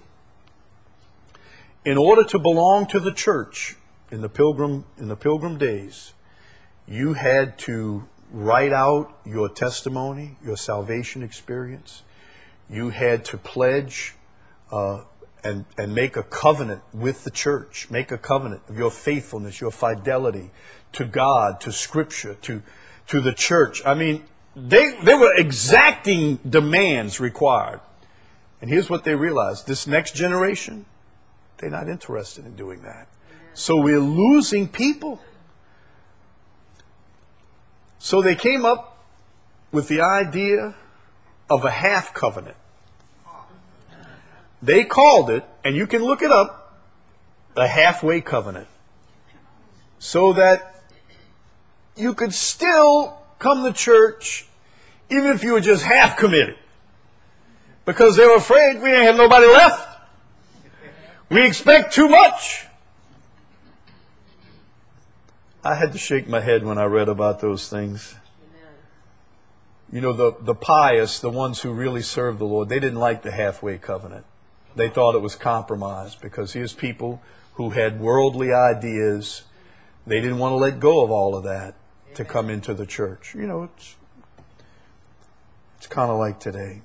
In order to belong to the church in the pilgrim days, you had to write out your testimony, your salvation experience. You had to pledge and make a covenant with the church. Make a covenant of your faithfulness, your fidelity to God, to Scripture, to the church. I mean, they were exacting demands required. And here's what they realized. This next generation, they're not interested in doing that. So we're losing people. So they came up with the idea of a half covenant. They called it, and you can look it up, a halfway covenant. So that you could still come to church even if you were just half committed. Because they were afraid we ain't have nobody left. We expect too much. I had to shake my head when I read about those things. You know, the pious, the ones who really served the Lord, they didn't like the halfway covenant. They thought it was compromise because here's people who had worldly ideas. They didn't want to let go of all of that to come into the church. You know, it's kind of like today.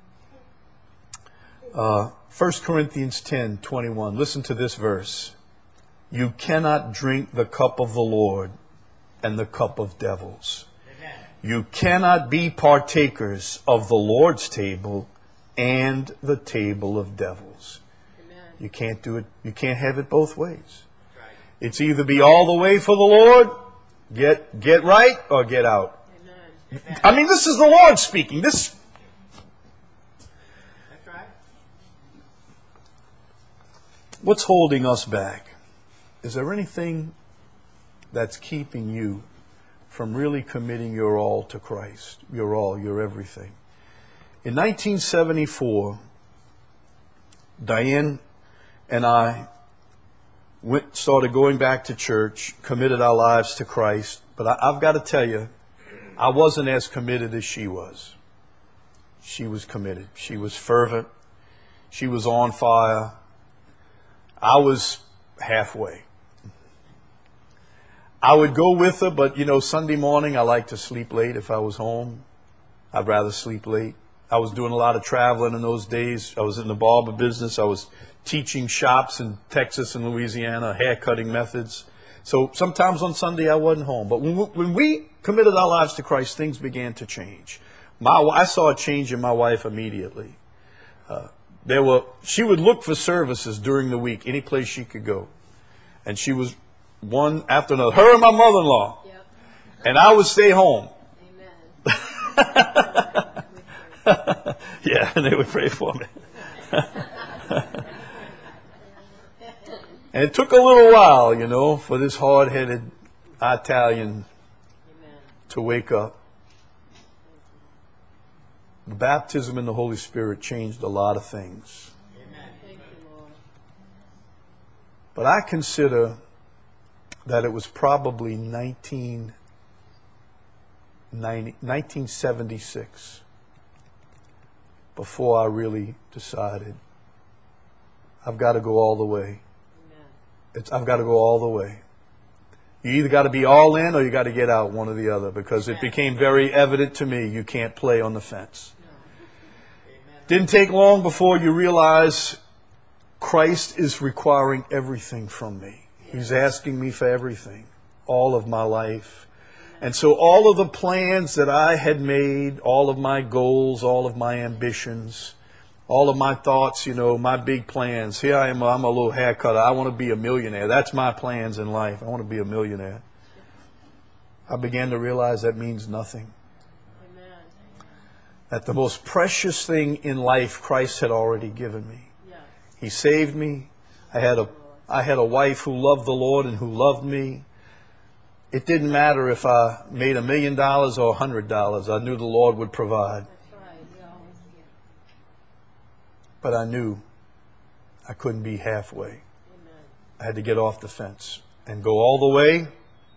1 Corinthians 10:21. Listen to this verse. You cannot drink the cup of the Lord and the cup of devils. You cannot be partakers of the Lord's table and the table of devils. Amen. You can't do it. You can't have it both ways. Right. It's either be all the way for the Lord, get right, or get out. Amen. I mean, this is the Lord speaking. That's right. What's holding us back? Is there anything that's keeping you from really committing your all to Christ? Your all, your everything. In 1974, Diane and I started going back to church, committed our lives to Christ. But I've got to tell you, I wasn't as committed as she was. She was committed. She was fervent. She was on fire. I was halfway. I would go with her, but, you know, Sunday morning I like to sleep late if I was home. I'd rather sleep late. I was doing a lot of traveling in those days. I was in the barber business. I was teaching shops in Texas and Louisiana, hair cutting methods. So sometimes on Sunday I wasn't home. But when we committed our lives to Christ, things began to change. I saw a change in my wife immediately. She would look for services during the week, any place she could go. And she was one after another. Her and my mother-in-law. Yep. And I would stay home. Amen. Yeah, and they would pray for me. And it took a little while, you know, for this hard-headed Italian to wake up. The baptism in the Holy Spirit changed a lot of things. Amen. Thank you, Lord. But I consider that it was probably 1976 before I really decided I've got to go all the way. I've got to go all the way. You either got to be all in or you got to get out, one or the other, because it became very evident to me you can't play on the fence. Didn't take long before you realize Christ is requiring everything from me. He's asking me for everything, all of my life. And so all of the plans that I had made, all of my goals, all of my ambitions, all of my thoughts, you know, my big plans. Here I am, I'm a little haircutter. I want to be a millionaire. That's my plans in life. I want to be a millionaire. I began to realize that means nothing. Amen. That the most precious thing in life Christ had already given me. He saved me. I had I had a wife who loved the Lord and who loved me. It didn't matter if I made $1 million or $100. I knew the Lord would provide. But I knew I couldn't be halfway. I had to get off the fence and go all the way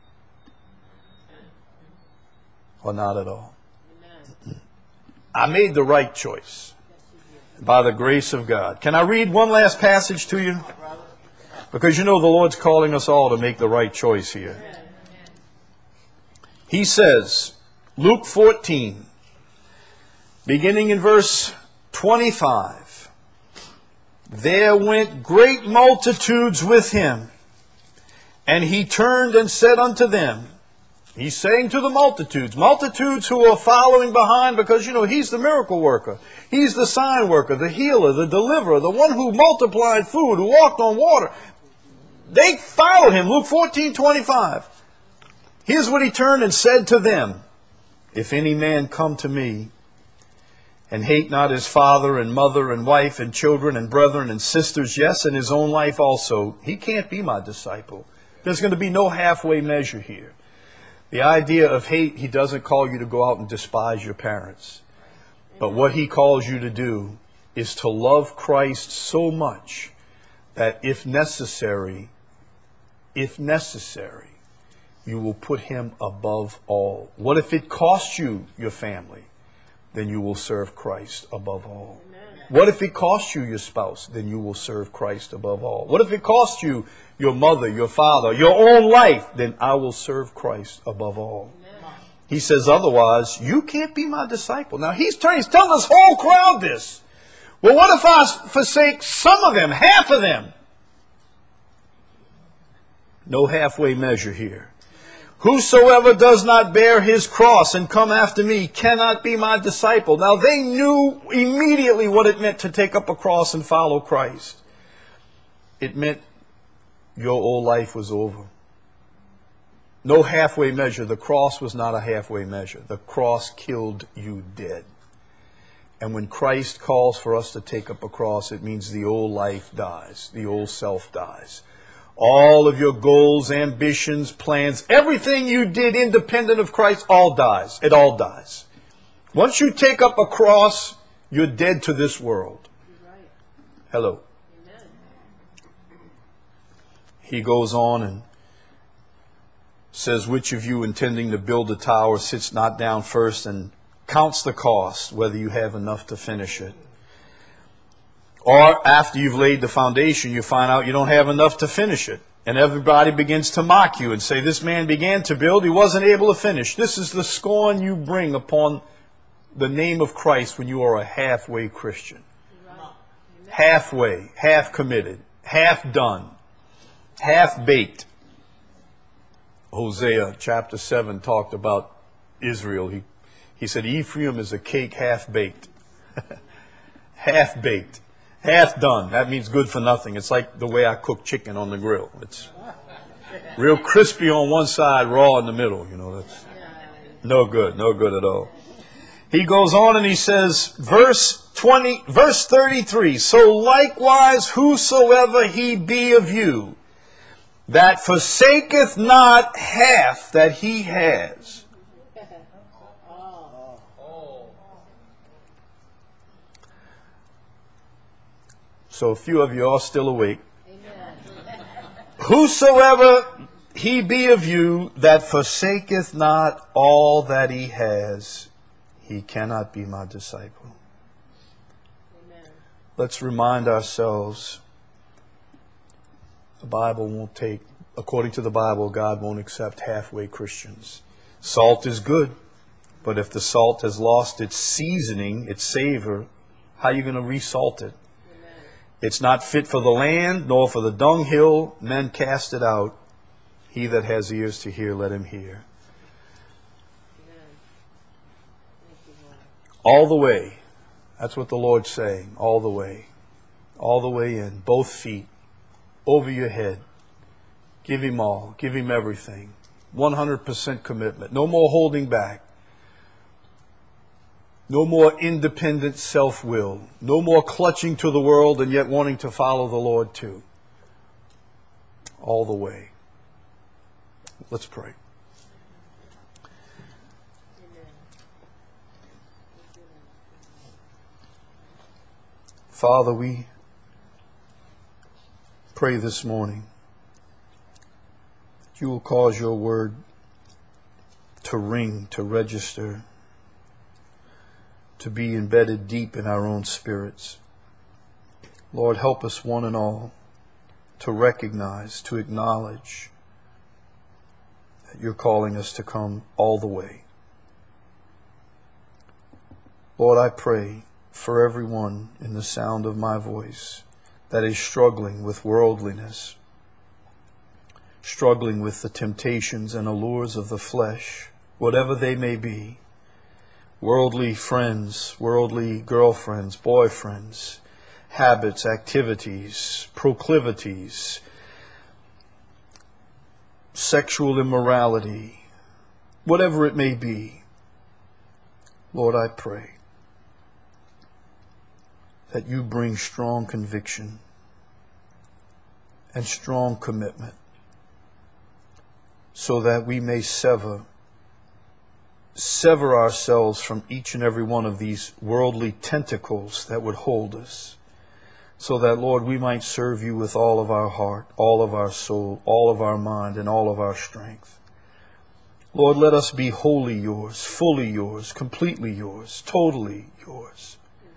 or not at all. I made the right choice by the grace of God. Can I read one last passage to you? Because you know the Lord's calling us all to make the right choice here. He says, Luke 14, beginning in verse 25, there went great multitudes with him, and he turned and said unto them, he's saying to the multitudes who are following behind, because, you know, he's the miracle worker. He's the sign worker, the healer, the deliverer, the one who multiplied food, who walked on water. They followed him. Luke 14:25. Here's what he turned and said to them. If any man come to me and hate not his father and mother and wife and children and brethren and sisters, yes, and his own life also, he can't be my disciple. There's going to be no halfway measure here. The idea of hate, he doesn't call you to go out and despise your parents. But what he calls you to do is to love Christ so much that if necessary, you will put him above all. What if it costs you your family? Then you will serve Christ above all. Amen. What if it costs you your spouse? Then you will serve Christ above all. What if it costs you your mother, your father, your own life? Then I will serve Christ above all. Amen. He says, otherwise, you can't be my disciple. Now, he's telling this whole crowd this. Well, what if I forsake some of them, half of them? No halfway measure here. Whosoever does not bear his cross and come after me cannot be my disciple. Now they knew immediately what it meant to take up a cross and follow Christ. It meant your old life was over. No halfway measure. The cross was not a halfway measure. The cross killed you dead. And when Christ calls for us to take up a cross, it means the old life dies. The old self dies. All of your goals, ambitions, plans, everything you did independent of Christ, all dies. It all dies. Once you take up a cross, you're dead to this world. Hello. Amen. He goes on and says, which of you intending to build a tower sits not down first and counts the cost, whether you have enough to finish it? Or after you've laid the foundation, you find out you don't have enough to finish it. And everybody begins to mock you and say, this man began to build, he wasn't able to finish. This is the scorn you bring upon the name of Christ when you are a halfway Christian. Halfway, half committed, half done, half baked. Hosea chapter 7 talked about Israel. He said, Ephraim is a cake half baked. Half baked. Half done. That means good for nothing. It's like the way I cook chicken on the grill. It's real crispy on one side, raw in the middle. You know, that's no good at all. He goes on and he says, verse 33, so likewise whosoever he be of you, that forsaketh not half that he has. So a few of you are still awake. Amen. Whosoever he be of you that forsaketh not all that he has, he cannot be my disciple. Amen. Let's remind ourselves, the Bible won't take, according to the Bible, God won't accept halfway Christians. Salt is good, but if the salt has lost its seasoning, its savor, how are you going to resalt it? It's not fit for the land, nor for the dunghill. Men cast it out. He that has ears to hear, let him hear. All the way. That's what the Lord's saying. All the way. All the way in. Both feet. Over your head. Give him all. Give him everything. 100% commitment. No more holding back. No more independent self-will. No more clutching to the world and yet wanting to follow the Lord too. all the way. Let's pray. Father, we pray this morning that you will cause your word to ring, to register, to be embedded deep in our own spirits. Lord, help us one and all to recognize, to acknowledge that you're calling us to come all the way. Lord, I pray for everyone in the sound of my voice that is struggling with worldliness, struggling with the temptations and allures of the flesh, whatever they may be, worldly friends, worldly girlfriends, boyfriends, habits, activities, proclivities, sexual immorality, whatever it may be. Lord, I pray that you bring strong conviction and strong commitment so that we may sever ourselves from each and every one of these worldly tentacles that would hold us, so that, Lord, we might serve you with all of our heart, all of our soul, all of our mind, and all of our strength. Lord, let us be wholly yours, fully yours, completely yours, totally yours.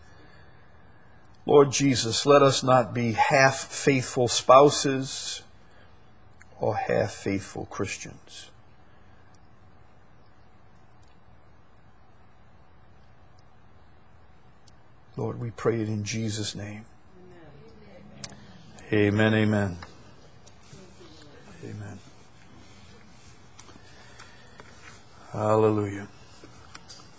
Lord Jesus, let us not be half-faithful spouses or half-faithful Christians. Lord, we pray it in Jesus' name. Amen, amen. Amen. Hallelujah.